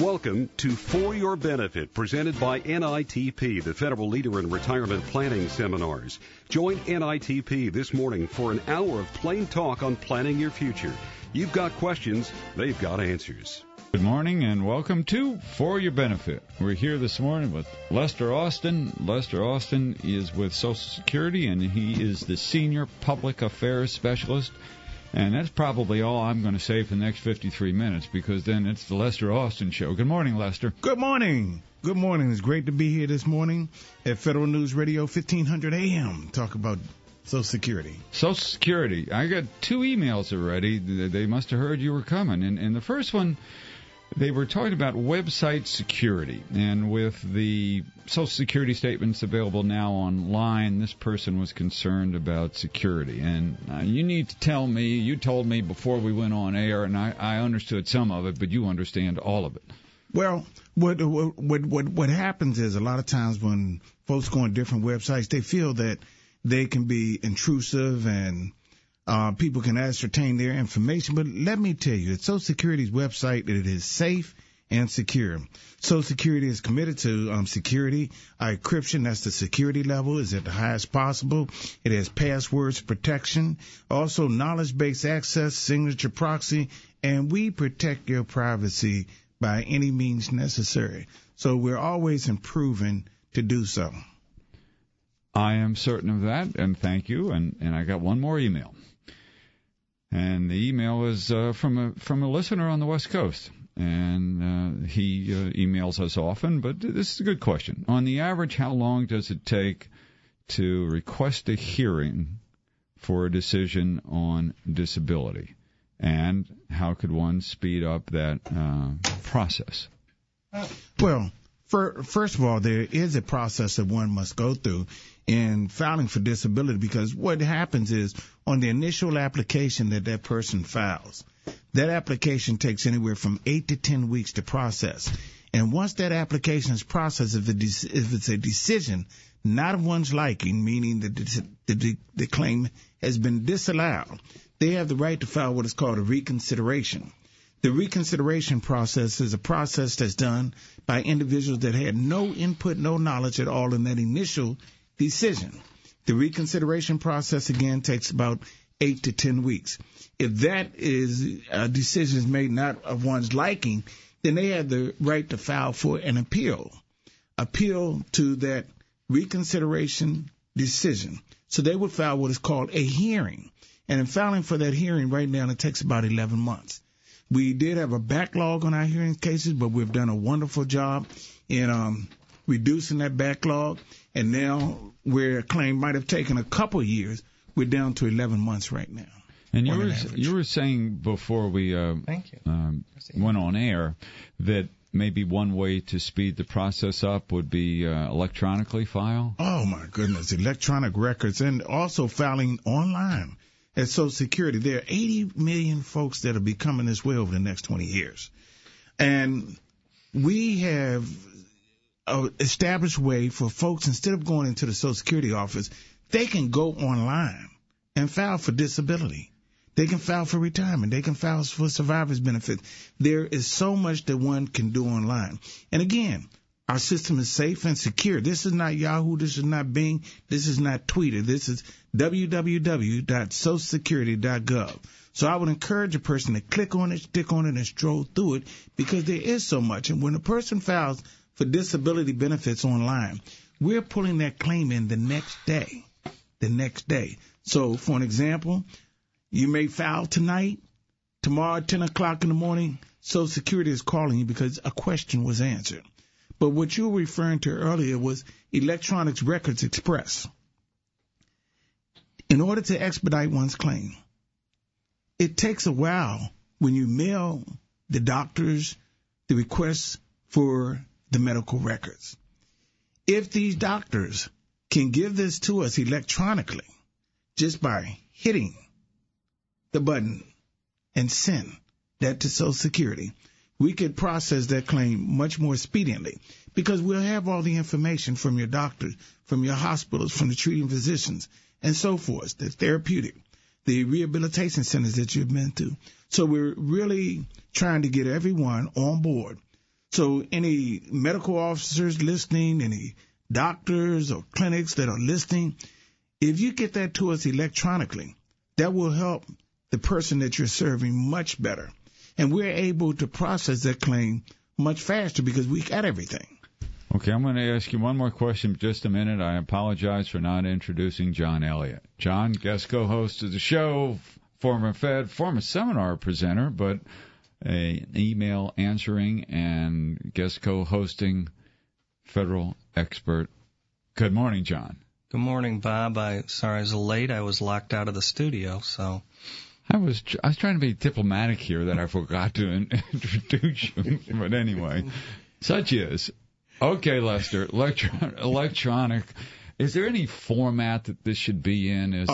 Welcome to For Your Benefit, presented by NITP, the federal leader in retirement planning seminars. Join NITP this morning for an hour of plain talk on planning your future. You've got questions, they've got answers. Good morning and welcome to For Your Benefit. We're here this morning with Lester Austin. Lester Austin is with Social Security, and he is the Senior Public Affairs Specialist. And that's probably all I'm going to say for the next 53 minutes, because then it's the Lester Austin Show. Good morning, Lester. Good morning. Good morning. It's great to be here this morning at Federal News Radio 1500 AM. Talk about Social Security. Social Security. I got 2 emails already. They must have heard you were coming. And the first one, they were talking about website security. And with the Social Security statements available now online, this person was concerned about security. And you need to tell me, you told me before we went on air, and I understood some of it, but you understand all of it. Well, what happens is a lot of times when folks go on different websites, they feel that they can be intrusive and people can ascertain their information. But let me tell you, Social Security's website, it is safe and secure. Social Security is committed to security. Our encryption, that's the security level, is at the highest possible. It has passwords protection, also knowledge-based access, signature proxy, and we protect your privacy by any means necessary. So we're always improving to do so. I am certain of that, and thank you. And I got one more email. And the email is from a listener on the West Coast. And he emails us often, but this is a good question. On the average, how long does it take to request a hearing for a decision on disability? And how could one speed up that process? Well, first of all, there is a process that one must go through in filing for disability, because what happens is on the initial application that person files, that application takes anywhere from 8 to 10 weeks to process. And once that application is processed, if it's a decision not of one's liking, meaning that the claim has been disallowed, they have the right to file what is called a reconsideration. The reconsideration process is a process that's done by individuals that had no input, no knowledge at all in that initial decision. The reconsideration process, again, takes about 8 to 10 weeks. If that is a decision made not of one's liking, then they have the right to file for an appeal to that reconsideration decision. So they would file what is called a hearing. And in filing for that hearing right now, it takes about 11 months. We did have a backlog on our hearing cases, but we've done a wonderful job in reducing that backlog. And now, where a claim might have taken a couple years, we're down to 11 months right now. And you were saying before we went on air that maybe one way to speed the process up would be electronically file? Oh, my goodness, electronic records, and also filing online at Social Security. There are 80 million folks that will be coming this way over the next 20 years. And we have an established way for folks, instead of going into the Social Security office, they can go online and file for disability. They can file for retirement. They can file for survivor's benefits. There is so much that one can do online. And again, our system is safe and secure. This is not Yahoo. This is not Bing. This is not Twitter. This is www.socialsecurity.gov. So I would encourage a person to click on it, stick on it, and stroll through it, because there is so much. And when a person files for disability benefits online, we're pulling that claim in the next day. So, for an example, you may file tonight, tomorrow at 10 o'clock in the morning, Social Security is calling you because a question was answered. But what you were referring to earlier was Electronics Records Express. In order to expedite one's claim, it takes a while when you mail the doctors the requests for the medical records. If these doctors can give this to us electronically just by hitting the button and send that to Social Security, we could process that claim much more expediently, because we'll have all the information from your doctors, from your hospitals, from the treating physicians, and so forth, the therapeutic, the rehabilitation centers that you've been to. So we're really trying to get everyone on board So any medical officers listening, any doctors or clinics that are listening, if you get that to us electronically, that will help the person that you're serving much better. And we're able to process that claim much faster because we got everything. Okay, I'm going to ask you one more question in just a minute. I apologize for not introducing John Elliott. John, guest co-host of the show, former Fed, former seminar presenter, but an email answering and guest co-hosting federal expert. Good morning, John. Good morning, Bob. Sorry I was late. I was locked out of the studio, so... I was trying to be diplomatic here that I forgot to introduce you. But anyway, such is. Okay, Lester, electronic. Is there any format that this should be in?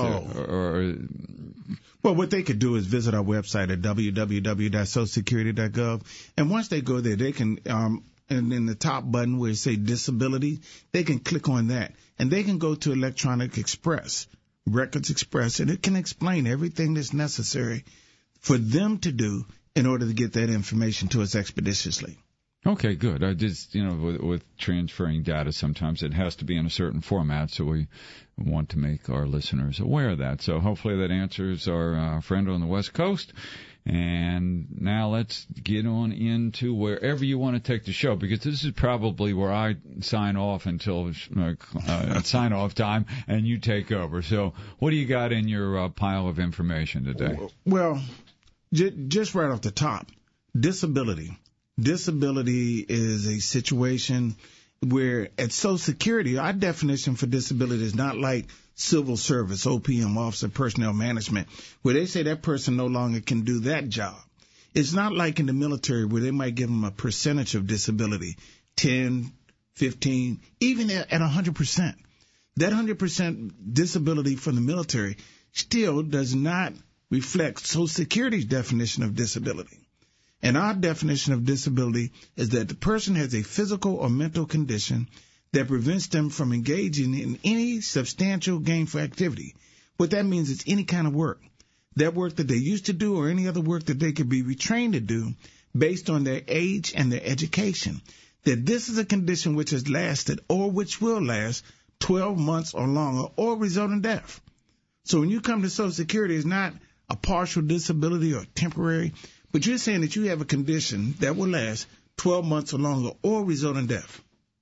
Well, what they could do is visit our website at www.socialsecurity.gov. And once they go there, they can, and in the top button where it say disability, they can click on that. And they can go to Electronic Express. Records Express, and it can explain everything that's necessary for them to do in order to get that information to us expeditiously. Okay, good. I just, with transferring data, sometimes it has to be in a certain format, so we want to make our listeners aware of that. So hopefully that answers our friend on the West Coast. And now let's get on into wherever you want to take the show, because this is probably where I sign off until sign off time and you take over. So what do you got in your pile of information today? Well, just right off the top, disability. Disability is a situation where at Social Security, our definition for disability is not like civil service, OPM, Officer Personnel Management, where they say that person no longer can do that job. It's not like in the military where they might give them a percentage of disability, 10, 15, even at 100%. That 100% disability from the military still does not reflect Social Security's definition of disability. And our definition of disability is that the person has a physical or mental condition that prevents them from engaging in any substantial gainful activity. What that means is any kind of work. That work that they used to do or any other work that they could be retrained to do based on their age and their education. That this is a condition which has lasted or which will last 12 months or longer or result in death. So when you come to Social Security, it's not a partial disability or temporary, but you're saying that you have a condition that will last 12 months or longer or result in death.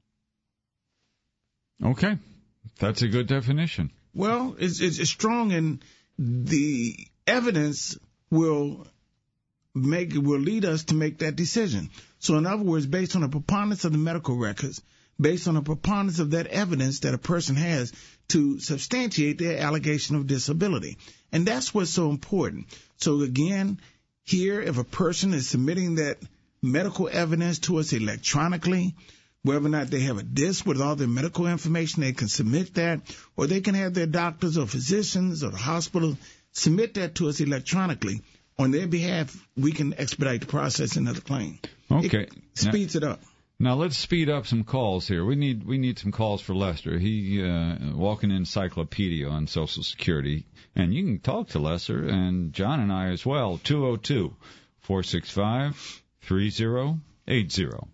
Okay. That's a good definition. Well, it's strong, and the evidence will lead us to make that decision. So in other words, based on a preponderance of the medical records, based on a preponderance of that evidence that a person has to substantiate their allegation of disability. And that's what's so important. So again, here, if a person is submitting that medical evidence to us electronically, whether or not they have a disc with all their medical information, they can submit that, or they can have their doctors or physicians or the hospital submit that to us electronically. On their behalf, we can expedite the processing of the claim. Okay. It speeds it up. Now let's speed up some calls here. We need some calls for Lester. He walking encyclopedia on Social Security, and you can talk to Lester and John and I as well. 202-465-3080.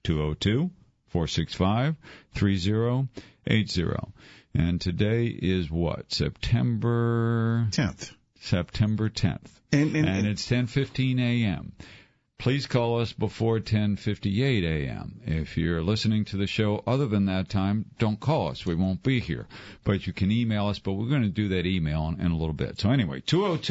202-465-3080. And today is what? September 10th. September 10th. And it's 10:15 a.m. Please call us before 10:58 a.m. If you're listening to the show other than that time, don't call us. We won't be here. But you can email us, but we're going to do that email in a little bit. So anyway,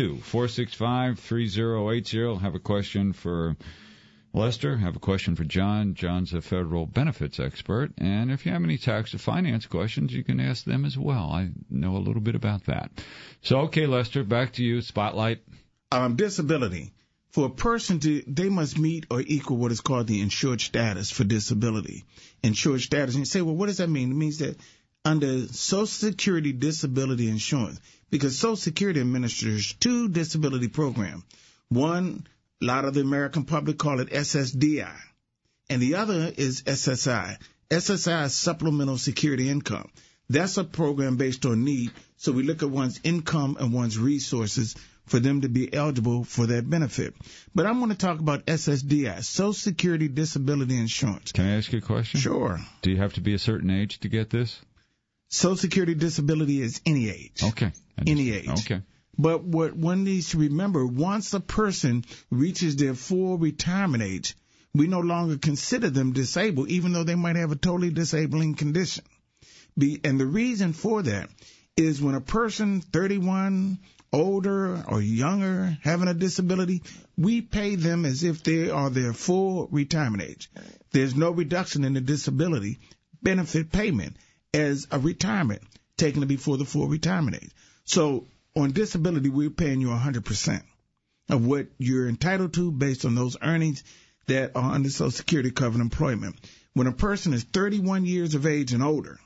202-465-3080. Have a question for Lester, have a question for John. John's a federal benefits expert. And if you have any tax or finance questions, you can ask them as well. I know a little bit about that. So, okay, Lester, back to you. Spotlight. Disability. For a person they must meet or equal what is called the insured status for disability. Insured status. And you say, well, what does that mean? It means that under Social Security disability insurance, because Social Security administers two disability programs. One, a lot of the American public call it SSDI, and the other is SSI. SSI is Supplemental Security Income. That's a program based on need, so we look at one's income and one's resources for them to be eligible for that benefit. But I'm going to talk about SSDI, Social Security Disability Insurance. Can I ask you a question? Sure. Do you have to be a certain age to get this? Social Security disability is any age. Okay. Any age. Okay. But what one needs to remember, once a person reaches their full retirement age, we no longer consider them disabled, even though they might have a totally disabling condition. And the reason for that is when a person 31, older or younger, having a disability, we pay them as if they are their full retirement age. There's no reduction in the disability benefit payment as a retirement taken before the full retirement age. So on disability, we're paying you 100% of what you're entitled to based on those earnings that are under Social Security covered employment. When a person is 31 years of age and older,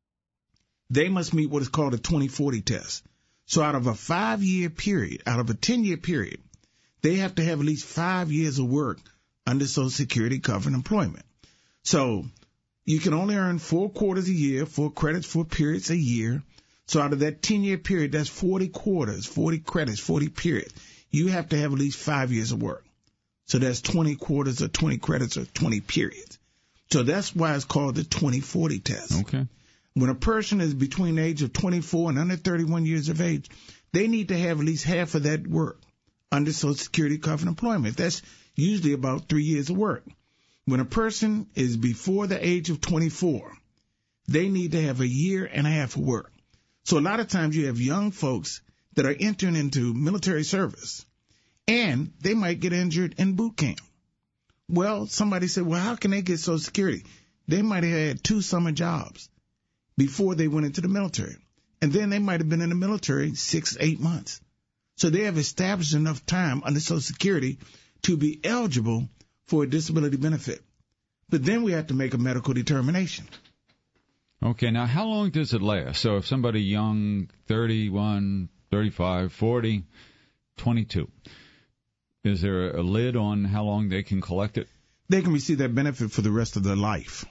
they must meet what is called a 2040 test. So out of a 5-year period, out of a 10-year period, they have to have at least 5 years of work under Social Security covered employment. So you can only earn 4 quarters a year, 4 credits, 4 periods a year. So out of that 10-year period, that's 40 quarters, 40 credits, 40 periods. You have to have at least 5 years of work. So that's 20 quarters or 20 credits or 20 periods. So that's why it's called the 2040 test. Okay. When a person is between the age of 24 and under 31 years of age, they need to have at least half of that work under Social Security covered employment. That's usually about 3 years of work. When a person is before the age of 24, they need to have a year and a half of work. So a lot of times you have young folks that are entering into military service, and they might get injured in boot camp. Well, somebody said, well, how can they get Social Security? They might have had 2 summer jobs before they went into the military. And then they might have been in the military 6, 8 months. So they have established enough time under Social Security to be eligible for a disability benefit. But then we have to make a medical determination. Okay, now how long does it last? So if somebody young, 31, 35, 40, 22, is there a lid on how long they can collect it? They can receive that benefit for the rest of their life.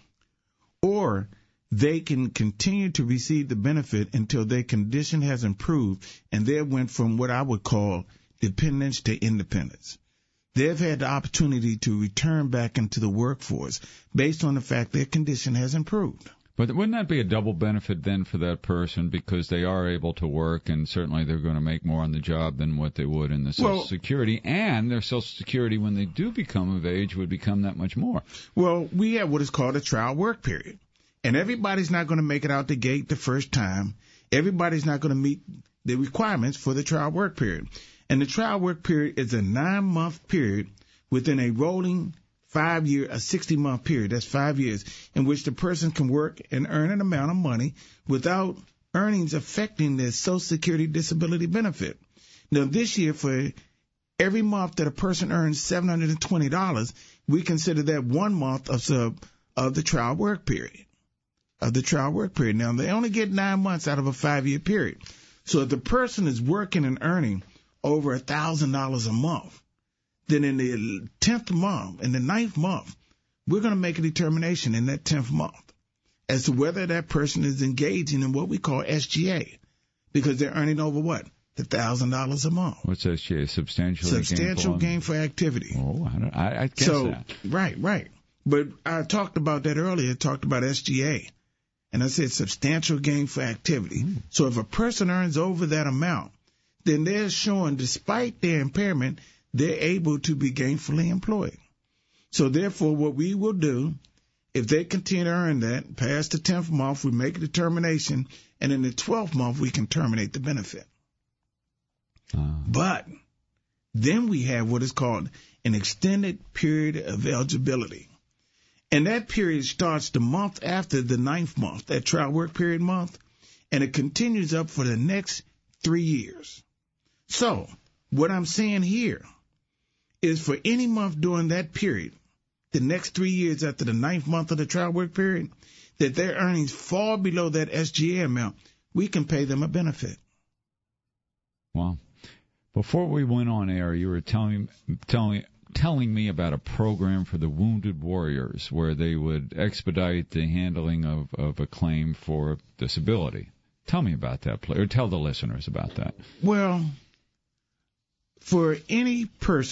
Or they can continue to receive the benefit until their condition has improved and they went from what I would call dependence to independence. They've had the opportunity to return back into the workforce based on the fact their condition has improved. But wouldn't that be a double benefit then for that person because they are able to work and certainly they're going to make more on the job than what they would in the Social Security, and their Social Security when they do become of age would become that much more? Well, we have what is called a trial work period. And everybody's not going to make it out the gate the first time. Everybody's not going to meet the requirements for the trial work period. And the trial work period is a 9-month period within a rolling 5-year, a 60-month period. That's 5 years in which the person can work and earn an amount of money without earnings affecting their Social Security disability benefit. Now, this year, for every month that a person earns $720, we consider that 1 month of the trial work period. Now, they only get 9 months out of a 5-year period. So if the person is working and earning over $1,000 a month, then in the 10th month, in the 9th month, we're going to make a determination in that 10th month as to whether that person is engaging in what we call SGA, because they're earning over what? The $1,000 a month. What's SGA? Substantial gain for activity. Oh, I guess that. Right. But I talked about that earlier. I talked about SGA. And I said substantial gain for activity. So if a person earns over that amount, then they're showing, despite their impairment, they're able to be gainfully employed. So therefore, what we will do, if they continue to earn that, past the 10th month, we make a determination, and in the 12th month, we can terminate the benefit. But then we have what is called an extended period of eligibility. And that period starts the month after the 9th month, that trial work period month, and it continues up for the next 3 years. So what I'm saying here is for any month during that period, the next 3 years after the 9th month of the trial work period, that their earnings fall below that SGA amount, we can pay them a benefit. Wow. Before we went on air, you were telling me about a program for the wounded warriors where they would expedite the handling of a claim for disability. Tell me about that, or tell the listeners about that. Well, for any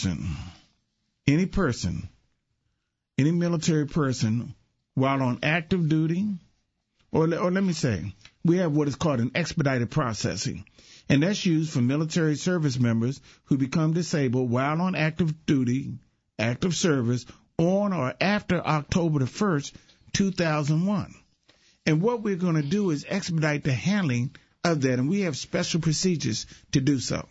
military person, while on active duty, or let me say, we have what is called an expedited processing, and that's used for military service members who become disabled while on active duty, active service, on or after October the 1st, 2001. And what we're going to do is expedite the handling of that, and we have special procedures to do so.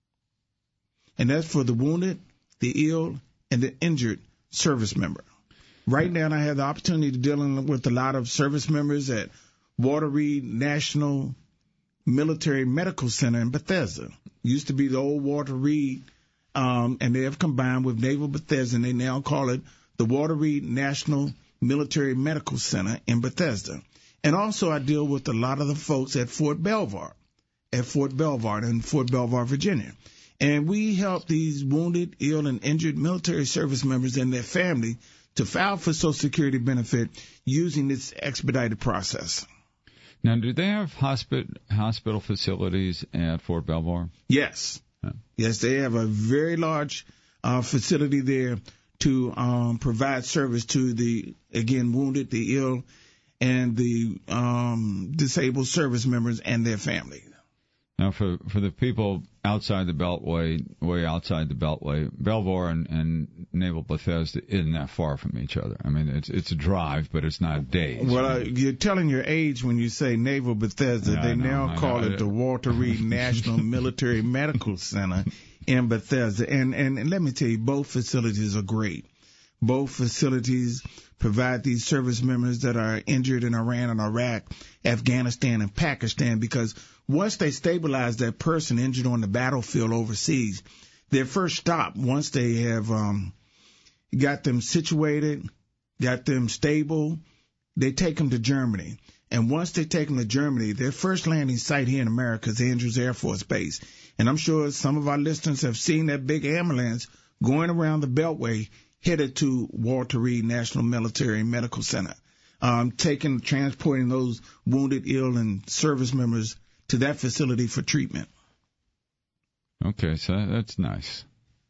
And that's for the wounded, the ill, and the injured service member. Right now, I have the opportunity to deal with a lot of service members at Walter Reed National Military Medical Center in Bethesda. Used to be the old Walter Reed, and they have combined with Naval Bethesda, and they now call it the Walter Reed National Military Medical Center in Bethesda. And also I deal with a lot of the folks at Fort Belvoir in Fort Belvoir, Virginia. And we help these wounded, ill, and injured military service members and their family to file for Social Security benefit using this expedited process. Now, do they have hospital facilities at Fort Belvoir? Yes. Huh. Yes, they have a very large facility there to provide service to the, again, wounded, the ill, and the disabled service members and their family. Now, for the people outside the Beltway, way outside the Beltway, Belvoir and Naval Bethesda isn't that far from each other. I mean, it's a drive, but it's not days. Well, you're telling your age when you say Naval Bethesda. Yeah, they now call it the Walter Reed National Military Medical Center in Bethesda. And let me tell you, both facilities are great. Both facilities provide these service members that are injured in Iran and Iraq, Afghanistan, and Pakistan, because once they stabilize that person injured on the battlefield overseas, their first stop, once they have got them situated, got them stable, they take them to Germany. And once they take them to Germany, their first landing site here in America is Andrews Air Force Base. And I'm sure some of our listeners have seen that big ambulance going around the Beltway headed to Walter Reed National Military Medical Center, transporting those wounded, ill, and service members to that facility for treatment. Okay, so that's nice.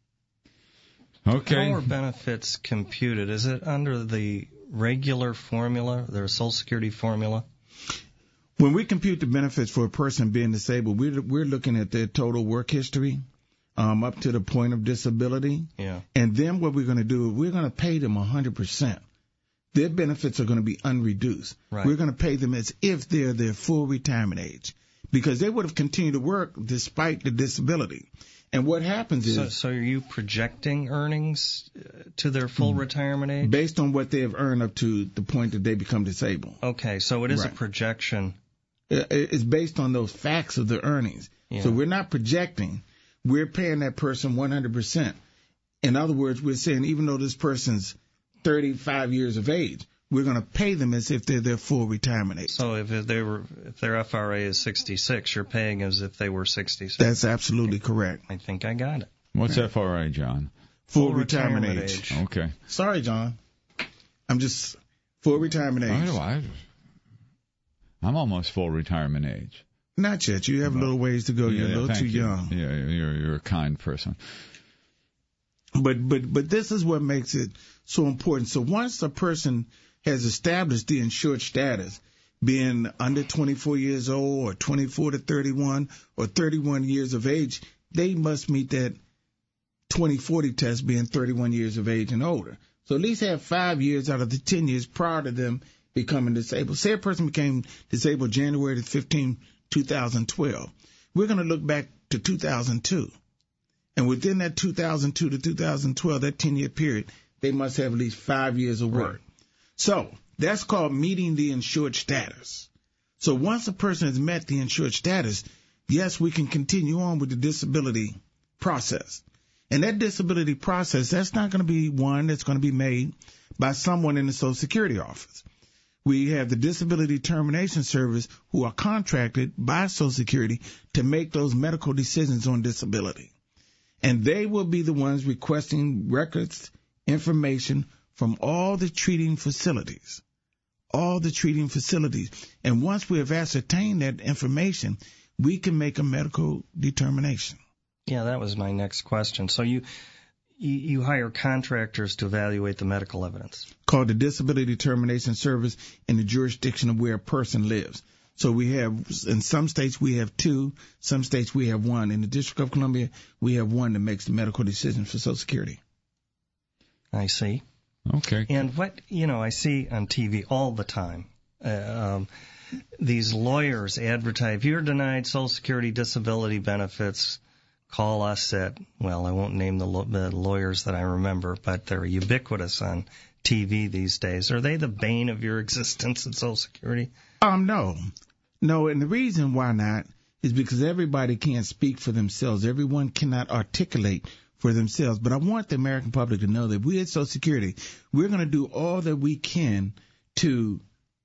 Okay. How are benefits computed? Is it under the regular formula, their Social Security formula? When we compute the benefits for a person being disabled, we're looking at their total work history up to the point of disability. Yeah. And then what we're going to do, we're going to pay them 100%. Their benefits are going to be unreduced. Right. We're going to pay them as if they're their full retirement age, because they would have continued to work despite the disability. And what happens is... So are you projecting earnings to their full retirement age? Based on what they have earned up to the point that they become disabled. Okay, so it is Right. a projection. It's based on those facts of the earnings. Yeah. So we're not projecting. We're paying that person 100%. In other words, we're saying even though this person's 35 years of age, we're going to pay them as if they're their full retirement age. So if their FRA is 66, you're paying as if they were 66. That's absolutely correct. I think I got it. What's FRA, John? Full retirement age. Okay. Sorry, John. I'm just full retirement age. I'm almost full retirement age. Not yet. You have a little ways to go. You're a little too young. Yeah, you're a kind person. But this is what makes it so important. So once a person has established the insured status, being under 24 years old or 24 to 31 or 31 years of age, they must meet that 2040 test, being 31 years of age and older. So at least have 5 years out of the 10 years prior to them becoming disabled. Say a person became disabled January 15, 2012. We're going to look back to 2002. And within that 2002 to 2012, that 10-year period, they must have at least 5 years of work. Right. So that's called meeting the insured status. So once a person has met the insured status, yes, we can continue on with the disability process. And that disability process, that's not going to be one that's going to be made by someone in the Social Security office. We have the Disability Termination Service who are contracted by Social Security to make those medical decisions on disability. And they will be the ones requesting records, information from all the treating facilities. And once we have ascertained that information, we can make a medical determination. Yeah, that was my next question. So you hire contractors to evaluate the medical evidence. Called the Disability Determination Service in the jurisdiction of where a person lives. So we have, in some states we have 2, some states we have 1. In the District of Columbia, we have 1 that makes the medical decisions for Social Security. I see. Okay. And what, I see on TV all the time, these lawyers advertise, if you're denied Social Security disability benefits, call us at, well, I won't name the lawyers that I remember, but they're ubiquitous on TV these days. Are they the bane of your existence at Social Security? No, and the reason why not is because everybody can't speak for themselves. Everyone cannot articulate for themselves. But I want the American public to know that we at Social Security, we're going to do all that we can to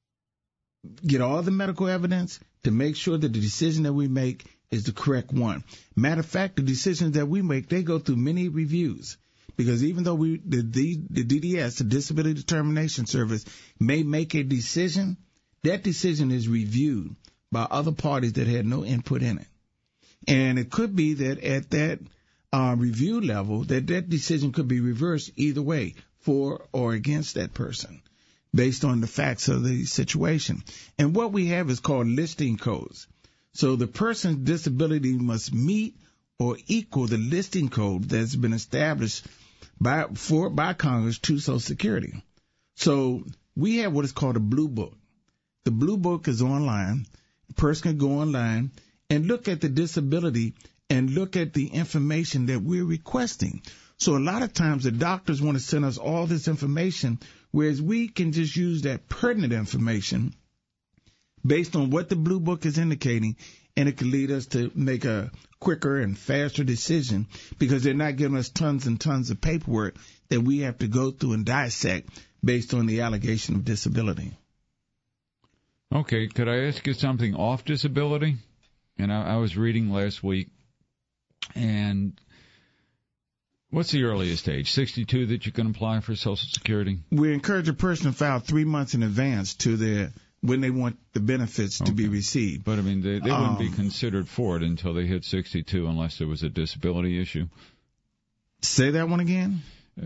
get all the medical evidence to make sure that the decision that we make is the correct one. Matter of fact, the decisions that we make, they go through many reviews. Because even though the DDS, the Disability Determination Service, may make a decision, that decision is reviewed by other parties that had no input in it. And it could be that at that review level, that decision could be reversed either way, for or against that person, based on the facts of the situation. And what we have is called listing codes. So the person's disability must meet or equal the listing code that's been established by Congress to Social Security. So we have what is called a Blue Book. The Blue Book is online. A person can go online and look at the disability and look at the information that we're requesting. So a lot of times the doctors want to send us all this information, whereas we can just use that pertinent information based on what the Blue Book is indicating, and it can lead us to make a quicker and faster decision because they're not giving us tons and tons of paperwork that we have to go through and dissect based on the allegation of disability. Okay, could I ask you something off disability? And I was reading last week, and what's the earliest age? 62 that you can apply for Social Security? We encourage a person to file 3 months in advance to when they want the benefits to be received. But, I mean, they wouldn't be considered for it until they hit 62 unless there was a disability issue. Say that one again?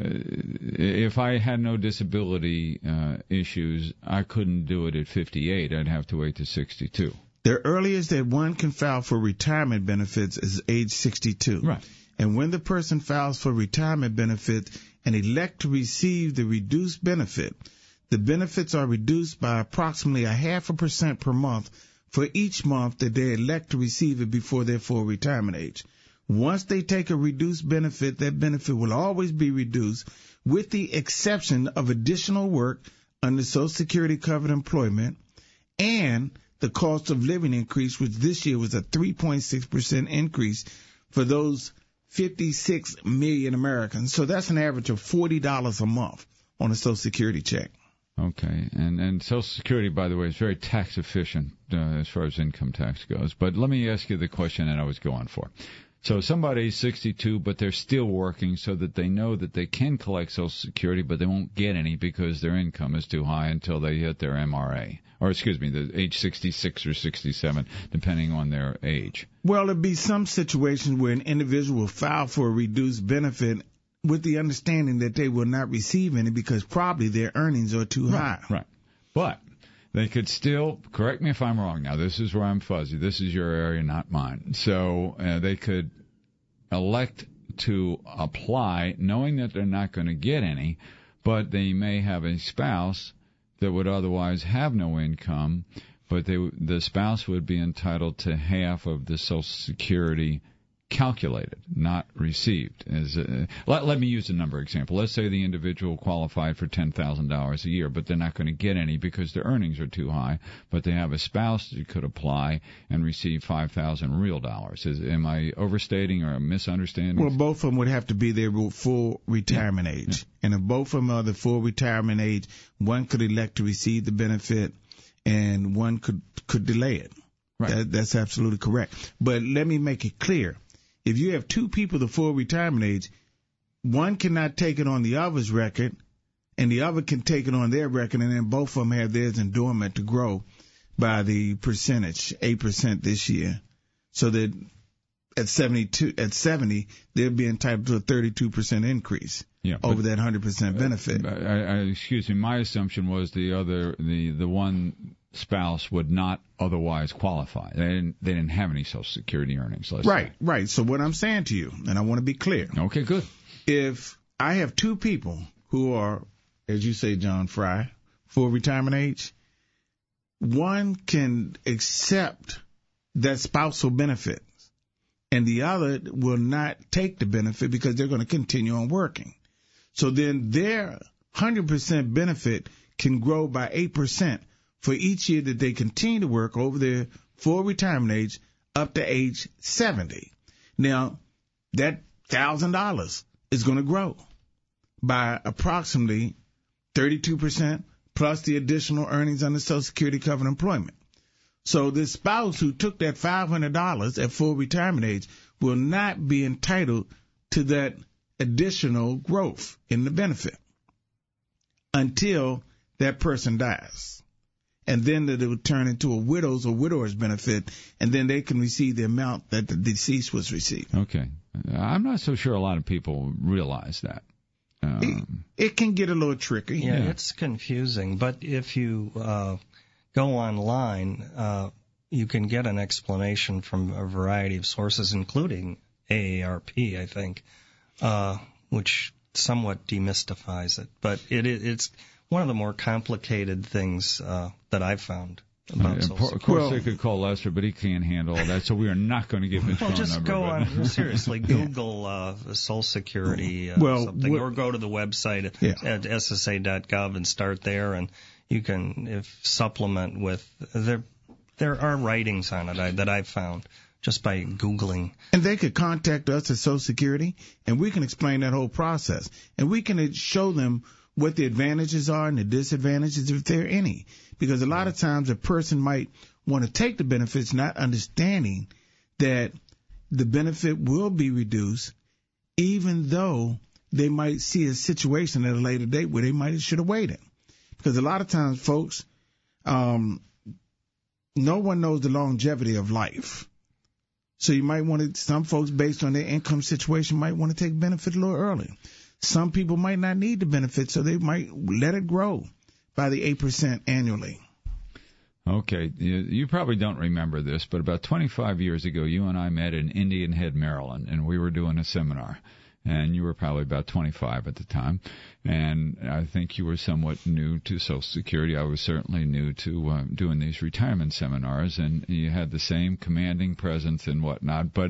If I had no disability issues, I couldn't do it at 58. I'd have to wait to 62. The earliest that one can file for retirement benefits is age 62. Right. And when the person files for retirement benefits and elect to receive the reduced benefit, the benefits are reduced by approximately 0.5% per month for each month that they elect to receive it before their full retirement age. Once they take a reduced benefit, that benefit will always be reduced with the exception of additional work under Social Security covered employment and the cost of living increase, which this year was a 3.6% increase for those 56 million Americans. So that's an average of $40 a month on a Social Security check. Okay, and Social Security, by the way, is very tax efficient as far as income tax goes. But let me ask you the question that I was going for. So somebody's 62, but they're still working so that they know that they can collect Social Security, but they won't get any because their income is too high until they hit their MRA. Or, the age 66 or 67, depending on their age. Well, there'd be some situations where an individual will file for a reduced benefit with the understanding that they will not receive any because probably their earnings are too high. Right. But they could still, correct me if I'm wrong now, this is where I'm fuzzy. This is your area, not mine. So they could elect to apply knowing that they're not going to get any, but they may have a spouse that would otherwise have no income, but the spouse would be entitled to half of the Social Security calculated, not received. Let me use a number example. Let's say the individual qualified for $10,000 a year, but they're not going to get any because their earnings are too high, but they have a spouse that could apply and receive $5,000 real dollars. Am I overstating or misunderstanding? Well, both of them would have to be their full retirement age. Yeah. And if both of them are the full retirement age, one could elect to receive the benefit and one could delay it. Right. That's absolutely correct. But let me make it clear. If you have two people the full retirement age, one cannot take it on the other's record, and the other can take it on their record, and then both of them have theirs endowment to grow by the percentage, 8% this year, so that at 70, they'll be entitled to a 32% increase over that 100% benefit. Excuse me, my assumption was the one spouse would not otherwise qualify. They didn't have any Social Security earnings. Right. So what I'm saying to you, and I want to be clear. Okay, good. If I have two people who are, as you say, John Fry, full retirement age, one can accept that spousal benefit, and the other will not take the benefit because they're going to continue on working. So then their 100% benefit can grow by 8% for each year that they continue to work over their full retirement age up to age 70. Now, that $1,000 is going to grow by approximately 32% plus the additional earnings under Social Security covered employment. So this spouse who took that $500 at full retirement age will not be entitled to that additional growth in the benefit until that person dies. And then it will turn into a widow's or widower's benefit, and then they can receive the amount that the deceased was receiving. Okay. I'm not so sure a lot of people realize that. It can get a little tricky. Yeah, it's confusing. But if you go online, you can get an explanation from a variety of sources, including AARP, I think, which somewhat demystifies it. But it's one of the more complicated things that I've found. Of course, they could call Lester, but he can't handle all that, so we are not going to give his phone number. Just go on, seriously, Google Social Security something, or go to the website at ssa.gov and start there, and you can supplement with, there are writings on it that I've found just by Googling. And they could contact us at Social Security, and we can explain that whole process, and we can show them what the advantages are and the disadvantages, if there are any. Because a lot of times a person might want to take the benefits not understanding that the benefit will be reduced, even though they might see a situation at a later date where they should have waited. Because a lot of times, folks, no one knows the longevity of life. So you might want to, some folks based on their income situation might want to take benefit a little early. Some people might not need the benefit, so they might let it grow by the 8% annually. Okay. You probably don't remember this, but about 25 years ago, you and I met in Indian Head, Maryland, and we were doing a seminar. And you were probably about 25 at the time. And I think you were somewhat new to Social Security. I was certainly new to doing these retirement seminars, and you had the same commanding presence and whatnot. But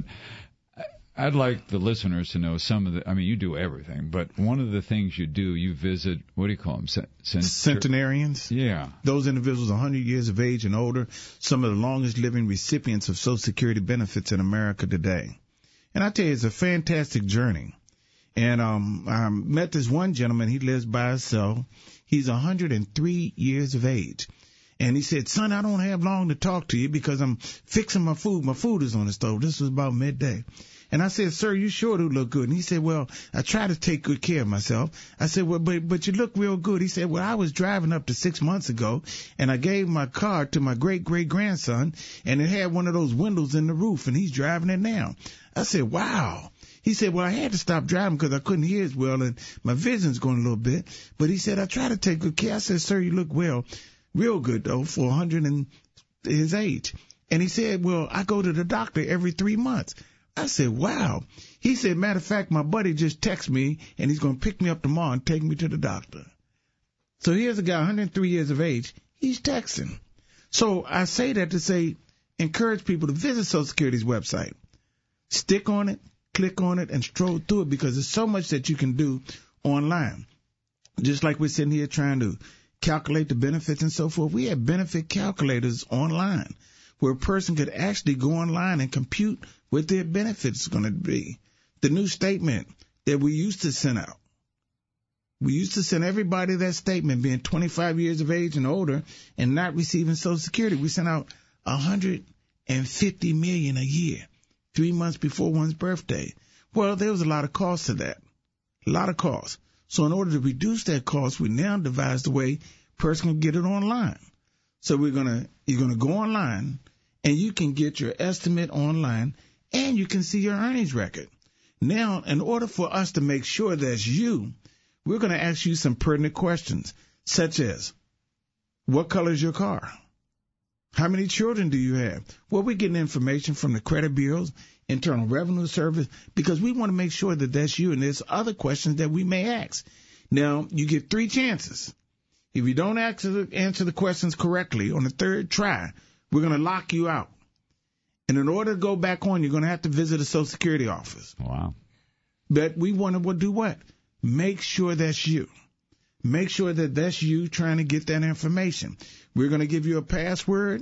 I'd like the listeners to know some of the, you do everything, but one of the things you do, you visit, what do you call them? Centenarians? Yeah. Those individuals 100 years of age and older, some of the longest living recipients of Social Security benefits in America today. And I tell you, it's a fantastic journey. And I met this one gentleman, he lives by himself. He's 103 years of age. And he said, son, I don't have long to talk to you because I'm fixing my food. My food is on the stove. This was about midday. And I said, sir, you sure do look good. And he said, well, I try to take good care of myself. I said, well, but you look real good. He said, well, I was driving up to 6 months ago, and I gave my car to my great-great-grandson, and it had one of those windows in the roof, and he's driving it now. I said, wow. He said, well, I had to stop driving because I couldn't hear as well, and my vision's going a little bit. But he said, I try to take good care. I said, sir, you look real good, though, for 100 and his age. And he said, well, I go to the doctor every 3 months. I said, wow. He said, matter of fact, my buddy just texted me, and he's going to pick me up tomorrow and take me to the doctor. So here's a guy, 103 years of age. He's texting. So I say that to say, encourage people to visit Social Security's website. Stick on it, click on it, and stroll through it, because there's so much that you can do online. Just like we're sitting here trying to calculate the benefits and so forth, we have benefit calculators online where a person could actually go online and compute what their benefits are going to be. The new statement that we used to send out. We used to send everybody that statement, being 25 years of age and older and not receiving Social Security. We sent out $150 million a year, 3 months before one's birthday. Well, there was a lot of cost to that, a lot of cost. So in order to reduce that cost, we now devised a way a person can get it online. So you're going to go online, and you can get your estimate online and you can see your earnings record. Now, in order for us to make sure that's you, we're going to ask you some pertinent questions, such as, what color is your car? How many children do you have? Well, we're getting information from the credit bureaus, Internal Revenue Service, because we want to make sure that that's you, and there's other questions that we may ask. Now, you get 3 chances. If you don't answer the questions correctly on the 3rd try, we're going to lock you out. And in order to go back on, you're going to have to visit a Social Security office. Wow. But we want to do what? Make sure that's you. Make sure that that's you trying to get that information. We're going to give you a password,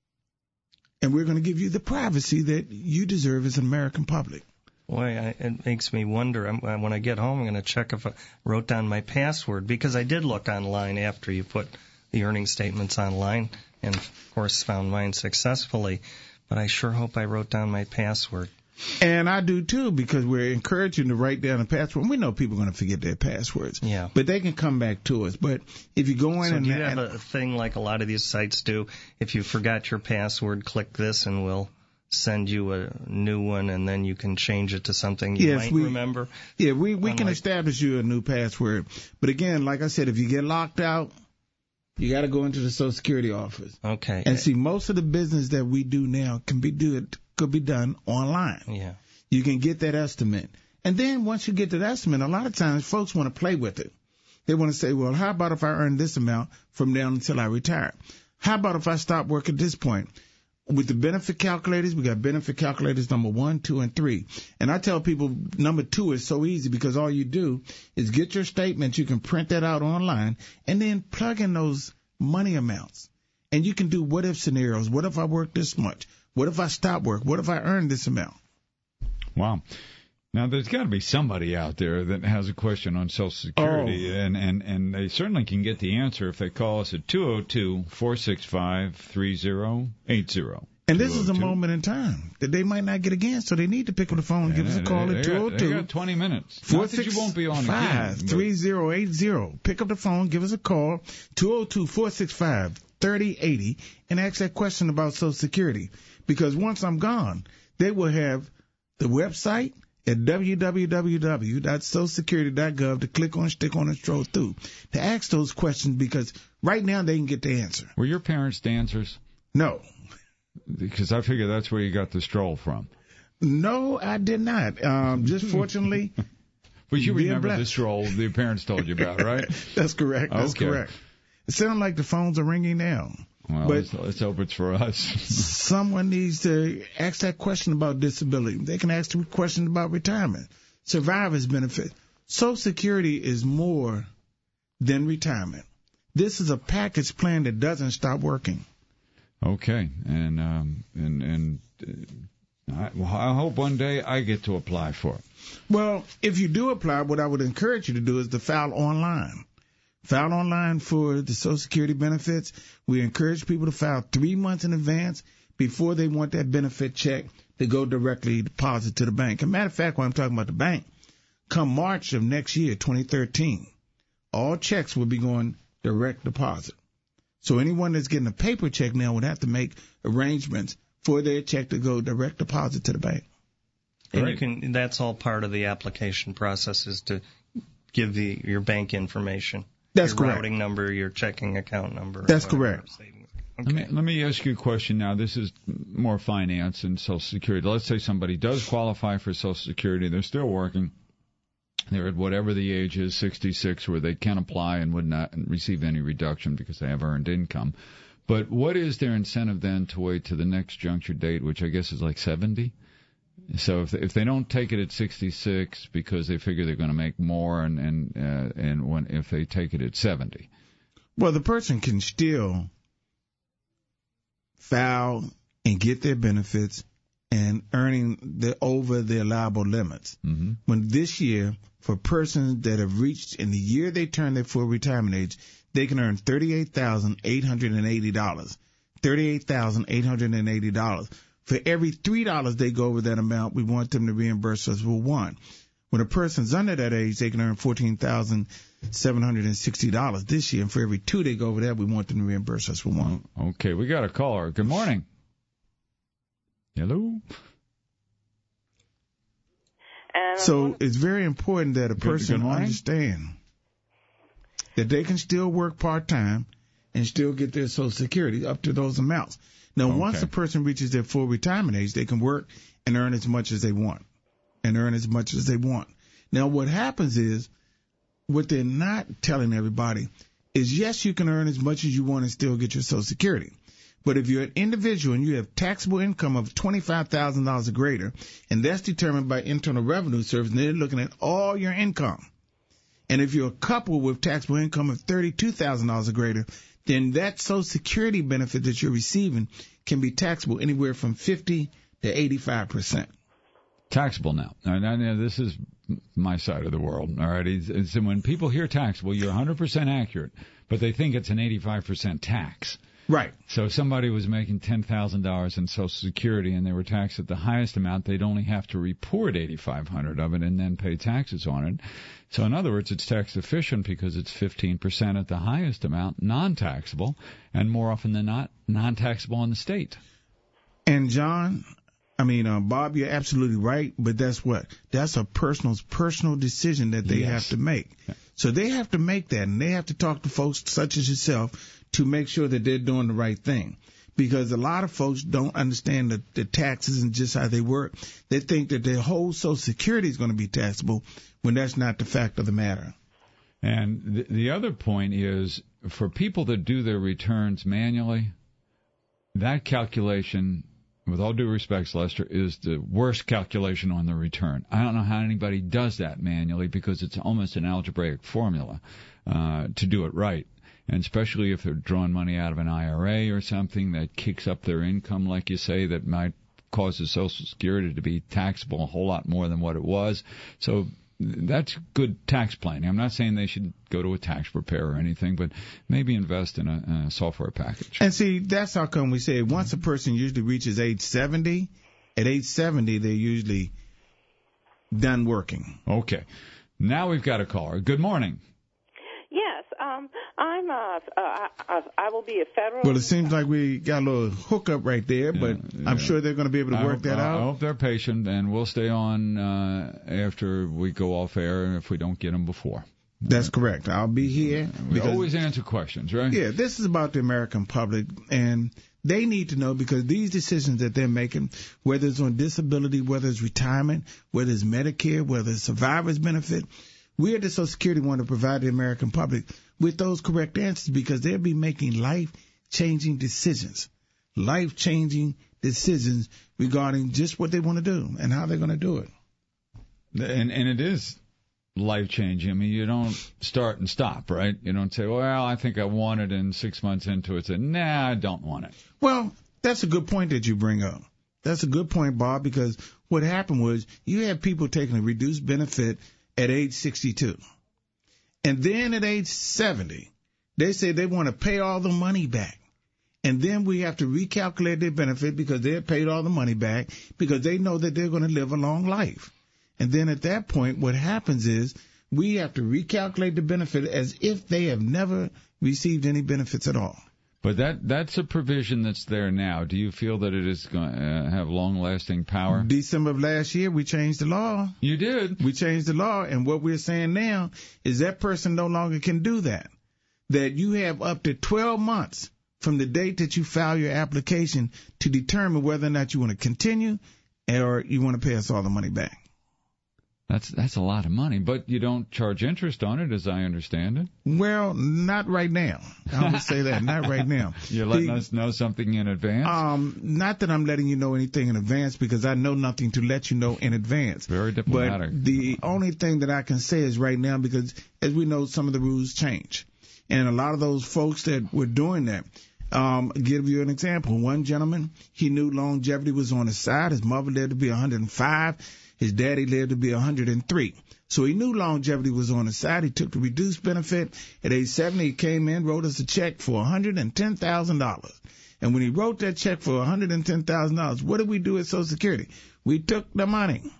and we're going to give you the privacy that you deserve as an American public. Boy, it makes me wonder. When I get home, I'm going to check if I wrote down my password, because I did look online after you put the earnings statements online and, of course, found mine successfully. But I sure hope I wrote down my password. And I do, too, because we're encouraging to write down a password. We know people are going to forget their passwords. Yeah. But they can come back to us. But if you go in so and... do you have a thing like a lot of these sites do? If you forgot your password, click this and we'll send you a new one, and then you can change it to something you might remember? Yeah, we can establish you a new password. But again, like I said, if you get locked out, you got to go into the Social Security office. Okay. And see, most of the business that we do now could be done online. Yeah. You can get that estimate. And then once you get that estimate, a lot of times folks want to play with it. They want to say, well, how about if I earn this amount from now until I retire? How about if I stop work at this point? With the benefit calculators, we got benefit calculators number 1, 2, and 3. And I tell people number 2 is so easy because all you do is get your statements. You can print that out online and then plug in those money amounts. And you can do what if scenarios. What if I work this much? What if I stop work? What if I earn this amount? Wow. Now, there's got to be somebody out there that has a question on Social Security, and they certainly can get the answer if they call us at 202-465-3080. And this is a moment in time that they might not get again, so they need to pick up the phone and give us a call at 202. They got 20 minutes. 465-3080. Pick up the phone, give us a call, 202-465-3080, and ask that question about Social Security. Because once I'm gone, they will have the website at www.socialsecurity.gov to click on, stick on, and stroll through to ask those questions, because right now they can get the answer. Were your parents dancers? No. Because I figure that's where you got the stroll from. No, I did not. Just fortunately. But you remember the stroll your parents told you about, right? That's correct. That's correct. It sounds like the phones are ringing now. Well, but let's hope it's for us. Someone needs to ask that question about disability. They can ask the question about retirement, survivor's benefit. Social Security is more than retirement. This is a package plan that doesn't stop working. Okay, and I hope one day I get to apply for it. Well, if you do apply, what I would encourage you to do is to file online. File online for the Social Security benefits. We encourage people to file 3 months in advance before they want that benefit check to go directly deposit to the bank. As a matter of fact, when I'm talking about the bank, come March of next year, 2013, all checks will be going direct deposit. So anyone that's getting a paper check now would have to make arrangements for their check to go direct deposit to the bank. And that's all part of the application process, is to give your bank information. That's your correct. Routing number, your checking account number. That's correct. Okay. Let me ask you a question now. This is more finance and Social Security. Let's say somebody does qualify for Social Security. They're still working. They're at whatever the age is, 66, where they can apply and would not receive any reduction because they have earned income. But what is their incentive then to wait to the next juncture date, which I guess is like 70? So if they don't take it at 66 because they figure they're going to make more, if they take it at 70, well, the person can still file and get their benefits and earning over the allowable limits. Mm-hmm. When this year, for persons that have reached in the year they turn their full retirement age, they can earn $38,880. $38,880. For every $3 they go over that amount, we want them to reimburse us for $1. When a person's under that age, they can earn $14,760 this year. And for every $2 they go over that, we want them to reimburse us for $1. Okay, we got a caller. Good morning. Hello? So it's very important that a person understand that they can still work part-time and still get their Social Security up to those amounts. Now, once a person reaches their full retirement age, they can work and earn as much as they want. Now, what happens is, what they're not telling everybody is, yes, you can earn as much as you want and still get your Social Security. But if you're an individual and you have taxable income of $25,000 or greater, and that's determined by Internal Revenue Service, and they're looking at all your income. And if you're a couple with taxable income of $32,000 or greater, then that Social Security benefit that you're receiving can be taxable anywhere from 50 to 85%. Taxable now. Now, this is my side of the world. All right. It's when people hear taxable, you're 100% accurate, but they think it's an 85% tax. Right. So if somebody was making $10,000 in Social Security and they were taxed at the highest amount, they'd only have to report $8,500 of it and then pay taxes on it. So in other words, it's tax efficient because it's 15% at the highest amount, non-taxable, and more often than not, non-taxable in the state. And John, Bob, you're absolutely right, but that's a personal decision that they have to make. Yeah. So they have to make that, and they have to talk to folks such as yourself to make sure that they're doing the right thing. Because a lot of folks don't understand that the taxes and just how they work. They think that their whole Social Security is going to be taxable when that's not the fact of the matter. And the other point is, for people that do their returns manually, that calculation, with all due respect, Lester, is the worst calculation on the return. I don't know how anybody does that manually because it's almost an algebraic formula to do it right. And especially if they're drawing money out of an IRA or something that kicks up their income, like you say, that might cause the Social Security to be taxable a whole lot more than what it was. So that's good tax planning. I'm not saying they should go to a tax preparer or anything, but maybe invest in a software package. And see, that's how come we say once a person usually reaches age 70, at age 70, they're usually done working. Okay. Now we've got a caller. Good morning. Yes, I will be a federal. Well, it seems like we got a little hookup right there, but I'm sure they're going to be able to work that out. I hope they're patient, and we'll stay on after we go off air if we don't get them before. That's correct. I'll be here. We always answer questions, right? Yeah, this is about the American public, and they need to know because these decisions that they're making, whether it's on disability, whether it's retirement, whether it's Medicare, whether it's survivor's benefit, we at the Social Security want to provide the American public with those correct answers because they'll be making life-changing decisions regarding just what they want to do and how they're going to do it. And it is life-changing. I mean, you don't start and stop, right? You don't say, well, I think I want it, and 6 months into it say, nah, I don't want it. Well, that's a good point that you bring up. That's a good point, Bob, because what happened was you had people taking a reduced benefit at age 62. And then at age 70, they say they want to pay all the money back. And then we have to recalculate their benefit because they have paid all the money back because they know that they're going to live a long life. And then at that point, what happens is we have to recalculate the benefit as if they have never received any benefits at all. But that's a provision that's there now. Do you feel that it is going to have long-lasting power? December of last year, we changed the law. You did? We changed the law, and what we're saying now is that person no longer can do that. That you have up to 12 months from the date that you file your application to determine whether or not you want to continue or you want to pay us all the money back. That's a lot of money, but you don't charge interest on it, as I understand it. Well, not right now. I would say that, not right now. You're letting us know something in advance? Not that I'm letting you know anything in advance, because I know nothing to let you know in advance. Very diplomatic. But the only thing that I can say is right now, because as we know, some of the rules change. And a lot of those folks that were doing that, give you an example. One gentleman, he knew longevity was on his side. His mother lived to be 105. His daddy lived to be 103. So he knew longevity was on his side. He took the reduced benefit. At age 70, he came in, wrote us a check for $110,000. And when he wrote that check for $110,000, what did we do at Social Security? We took the money.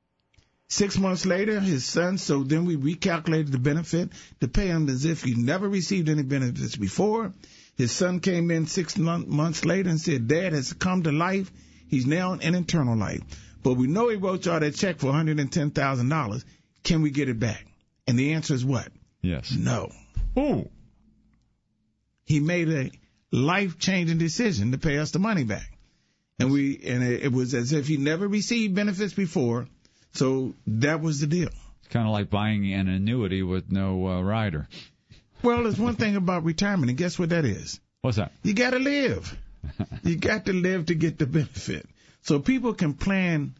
6 months later, his son, so then we recalculated the benefit to pay him as if he never received any benefits before. His son came in 6 months later and said, Dad has come to life. He's now in internal life. but we know he wrote y'all that check for $110,000. Can we get it back? And the answer is what? Yes. No. Ooh. He made a life-changing decision to pay us the money back. And it was as if he never received benefits before, so that was the deal. It's kind of like buying an annuity with no rider. Well, there's one thing about retirement, and guess what that is? What's that? You got to live. You got to live to get the benefit. So people can plan,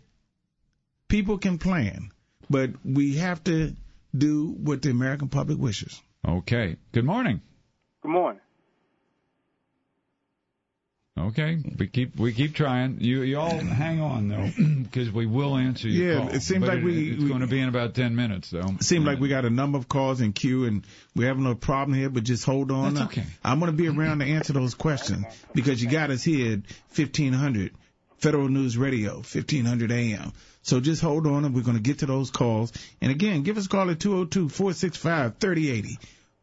but we have to do what the American public wishes. Okay. Good morning. Good morning. Okay, we keep trying. You all hang on though, because we will answer your call. It seems like it's going to be in about 10 minutes though. It seems like we got a number of calls in queue, and we're having no problem here. But just hold on. That's okay. I'm going to be around to answer those questions because you got us here at 1500 Federal News Radio, 1500 AM. So just hold on, and we're going to get to those calls. And again, give us a call at 202-465-3080.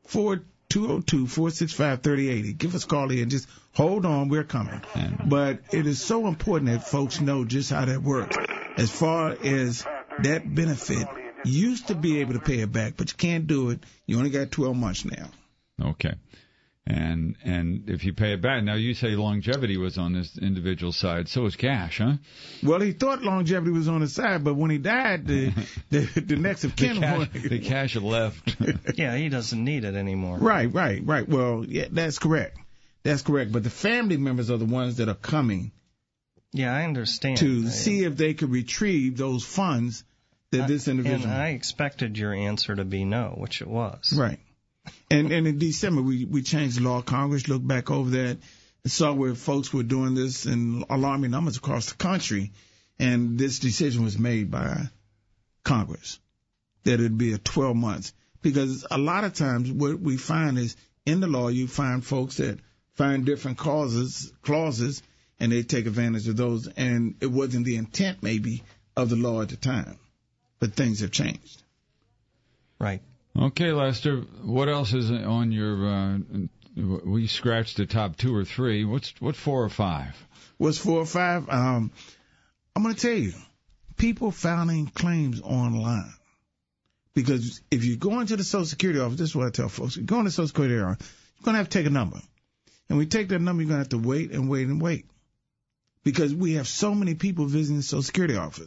202-465-3080. Give us a call here and just hold on. We're coming. But it is so important that folks know just how that works. As far as that benefit, you used to be able to pay it back, but you can't do it. You only got 12 months now. Okay. And if you pay it back, now you say longevity was on this individual side, so is cash, huh? Well, he thought longevity was on his side, but when he died, the next of kin, the cash left. Yeah, he doesn't need it anymore. Right. Well, yeah, that's correct. But the family members are the ones that are coming. Yeah, I understand. To see if they could retrieve those funds that this individual. And I expected your answer to be no, which it was. Right. And in December, we changed the law. Congress looked back over that and saw where folks were doing this in alarming numbers across the country. And this decision was made by Congress that it would be a 12 months. Because a lot of times what we find is in the law, you find folks that find different clauses, and they take advantage of those. And it wasn't the intent maybe of the law at the time. But things have changed. Right. Okay, Lester, what else is on your, we scratched the top 2 or 3. What 4 or 5? What's 4 or 5? I'm going to tell you, people filing claims online. Because if you go into the Social Security office, this is what I tell folks, you go into the Social Security office, you're going to have to take a number. And when you take that number, you're going to have to wait. Because we have so many people visiting the Social Security office.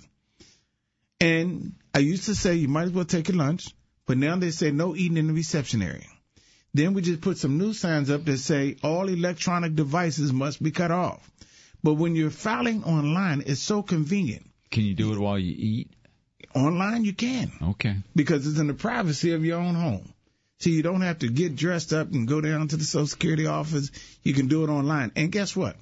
And I used to say you might as well take your lunch. But now they say no eating in the reception area. Then we just put some new signs up that say all electronic devices must be cut off. But when you're filing online, it's so convenient. Can you do it while you eat? Online, you can. Okay. Because it's in the privacy of your own home. So you don't have to get dressed up and go down to the Social Security office. You can do it online. And guess what?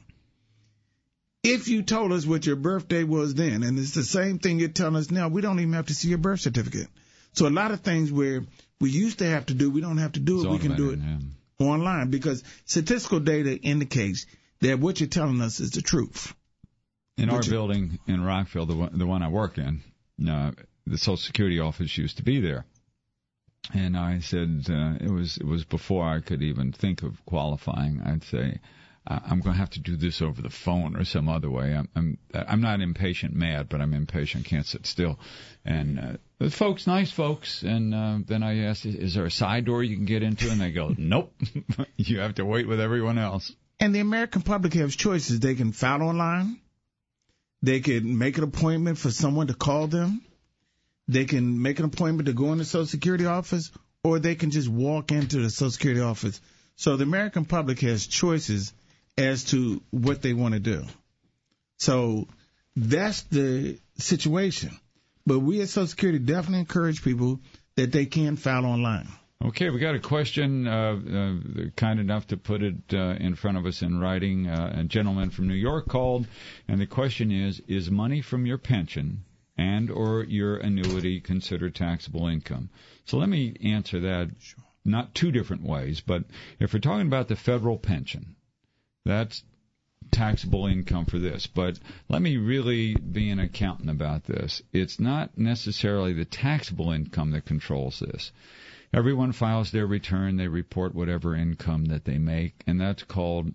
If you told us what your birthday was then, and it's the same thing you're telling us now, we don't even have to see your birth certificate. So a lot of things where we used to have to do, we don't have to do it. We can do it online because statistical data indicates that what you're telling us is the truth. In our building in Rockville, the one I work in, the Social Security office used to be there. And I said, it was before I could even think of qualifying. I'd say, I'm going to have to do this over the phone or some other way. I'm not impatient mad, but I'm impatient, can't sit still. And the folks, nice folks. And then I asked, is there a side door you can get into? And they go, nope. You have to wait with everyone else. And the American public has choices. They can file online. They can make an appointment for someone to call them. They can make an appointment to go in the Social Security office, or they can just walk into the Social Security office. So the American public has choices as to what they want to do. So that's the situation. But we at Social Security definitely encourage people that they can file online. Okay, we got a question, kind enough to put it in front of us in writing. A gentleman from New York called, and the question is money from your pension and or your annuity considered taxable income? So let me answer that not two different ways, but if we're talking about the federal pension, that's taxable income for this. But let me really be an accountant about this. It's not necessarily the taxable income that controls this. Everyone files their return. They report whatever income that they make, and that's called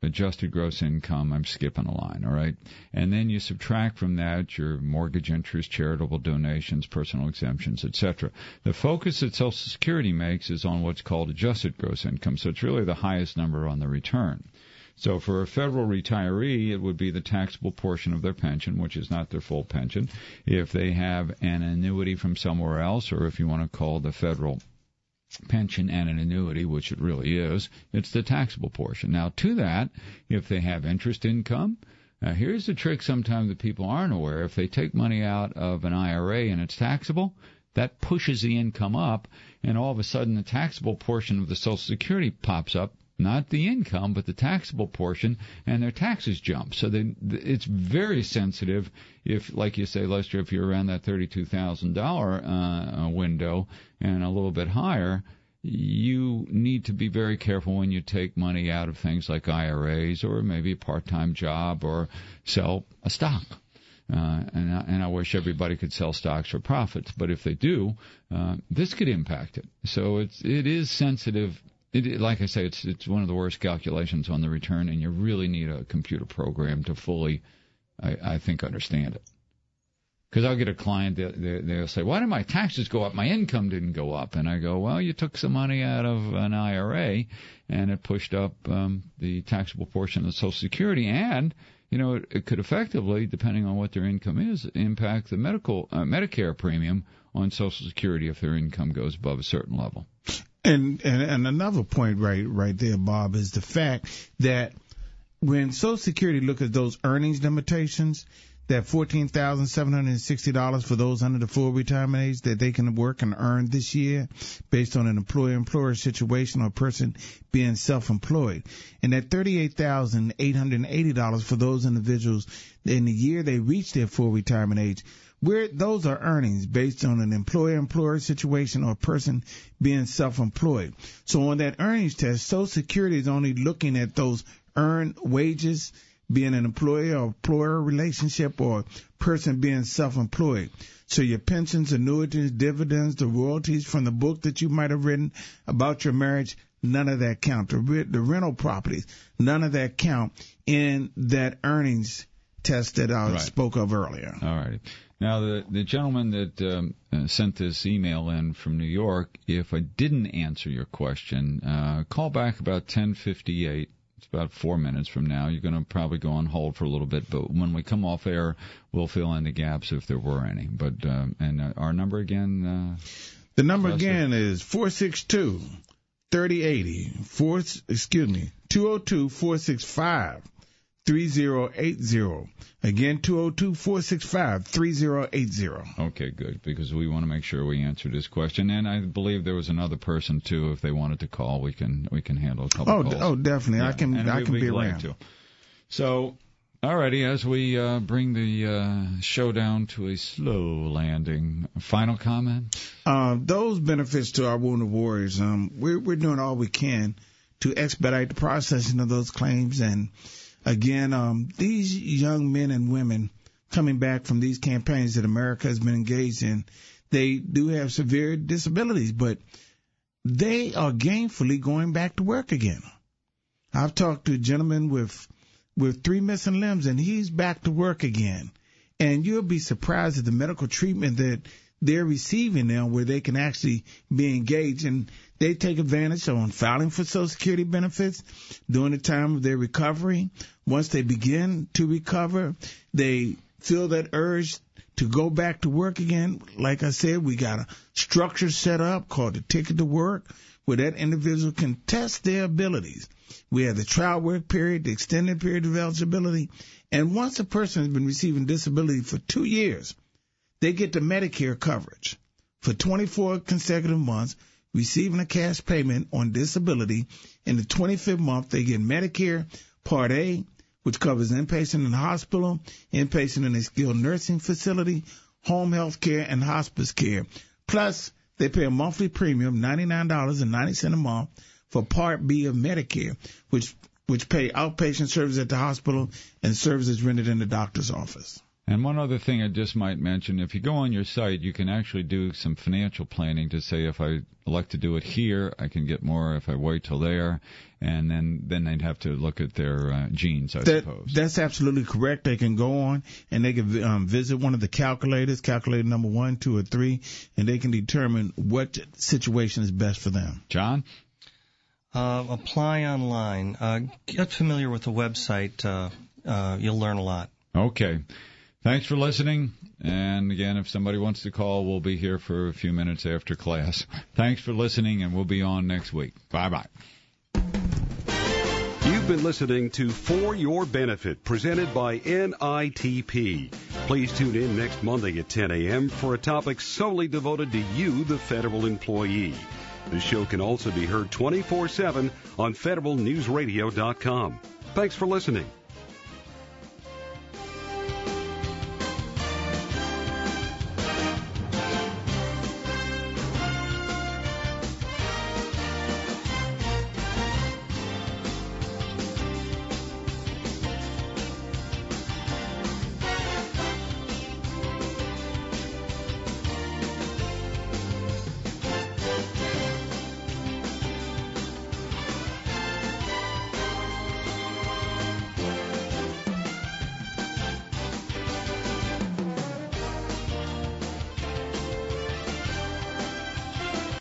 adjusted gross income, I'm skipping a line, all right? And then you subtract from that your mortgage interest, charitable donations, personal exemptions, etc. The focus that Social Security makes is on what's called adjusted gross income, so it's really the highest number on the return. So for a federal retiree, it would be the taxable portion of their pension, which is not their full pension. If they have an annuity from somewhere else, or if you want to call the federal pension and an annuity, which it really is, it's the taxable portion. Now, to that, if they have interest income, here's the trick sometimes that people aren't aware. If they take money out of an IRA and it's taxable, that pushes the income up, and all of a sudden the taxable portion of the Social Security pops up, not the income, but the taxable portion, and their taxes jump. So it's very sensitive if, like you say, Lester, if you're around that $32,000 window and a little bit higher, you need to be very careful when you take money out of things like IRAs or maybe a part-time job or sell a stock. And I wish everybody could sell stocks for profits, but if they do, this could impact it. So it is sensitive. Like I say, it's one of the worst calculations on the return, and you really need a computer program to fully, I think, understand it. Because I'll get a client, they'll say, why did my taxes go up? My income didn't go up. And I go, well, you took some money out of an IRA, and it pushed up the taxable portion of Social Security, and it could effectively, depending on what their income is, impact the Medicare premium on Social Security if their income goes above a certain level. And another point right there, Bob, is the fact that when Social Security look at those earnings limitations, that $14,760 for those under the full retirement age that they can work and earn this year based on an employer-employer situation or a person being self-employed. And that $38,880 for those individuals in the year they reach their full retirement age, where those are earnings based on an employer-employer situation or a person being self-employed. So on that earnings test, Social Security is only looking at those earned wages, being an employer or employer relationship, or person being self-employed. So your pensions, annuities, dividends, the royalties from the book that you might have written about your marriage, none of that count. The rental properties, none of that count in that earnings test that I spoke of earlier. All right. Now, the gentleman that sent this email in from New York, if I didn't answer your question, call back about 10:58. It's about 4 minutes from now. You're going to probably go on hold for a little bit, but when we come off air, we'll fill in the gaps if there were any. But and our number again? The number again is 462-3080. 202-465-3080. Again, 202-465-3080. Okay, good, because we want to make sure we answered his question. And I believe there was another person, too. If they wanted to call, we can handle a couple calls. Oh, definitely. Yeah, I can be around. Too. So, alrighty, as we bring the show down to a slow landing, final comment? Those benefits to our wounded warriors, we're doing all we can to expedite the processing of those claims. And again, these young men and women coming back from these campaigns that America has been engaged in, they do have severe disabilities, but they are gainfully going back to work again. I've talked to a gentleman with 3 missing limbs, and he's back to work again. And you'll be surprised at the medical treatment that they're receiving now, where they can actually be engaged, and they take advantage on filing for Social Security benefits during the time of their recovery. Once they begin to recover, they feel that urge to go back to work again. Like I said, we got a structure set up called the Ticket to Work, where that individual can test their abilities. We have the trial work period, the extended period of eligibility, and once a person has been receiving disability for 2 years, they get the Medicare coverage for 24 consecutive months, receiving a cash payment on disability. In the 25th month, they get Medicare Part A, which covers inpatient in the hospital, inpatient in a skilled nursing facility, home health care, and hospice care. Plus, they pay a monthly premium, $99.90 a month, for Part B of Medicare, which pay outpatient services at the hospital and services rendered in the doctor's office. And one other thing I just might mention, if you go on your site, you can actually do some financial planning to say if I elect to do it here, I can get more if I wait till there, and then they'd have to look at their genes, I suppose. That's absolutely correct. They can go on and they can visit one of the calculators, calculator number 1, 2, or 3, and they can determine what situation is best for them. John? Apply online. Get familiar with the website. You'll learn a lot. Okay. Thanks for listening. And again, if somebody wants to call, we'll be here for a few minutes after class. Thanks for listening, and we'll be on next week. Bye-bye. You've been listening to For Your Benefit, presented by NITP. Please tune in next Monday at 10 a.m. for a topic solely devoted to you, the federal employee. This show can also be heard 24/7 on federalnewsradio.com. Thanks for listening.